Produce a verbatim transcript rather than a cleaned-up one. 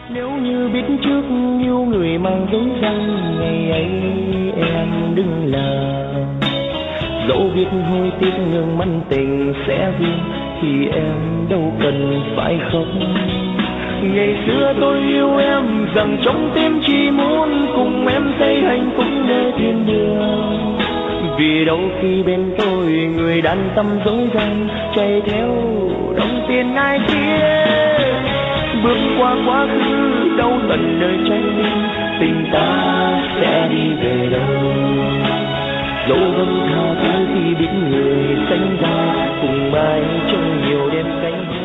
Nếu như biết trước yêu người mang dối gian, ngày ấy em đừng làm. Dẫu biết hối tiếc nhưng mặn tình sẽ riêng, thì em đâu cần phải khóc. Ngày xưa tôi yêu em rằng trong tim chỉ muốn cùng em xây hạnh phúc nơi thiên đường. Vì đâu khi bên tôi người đàn tâm dối gian, chạy theo đồng tiền ai kia. Bước qua quá khứ đâu tận nơi trái tim, tình ta sẽ đi về đâu. Dẫu vẫn tha thứ khi biết người sánh vai, cùng ai trong nhiều đêm cánh.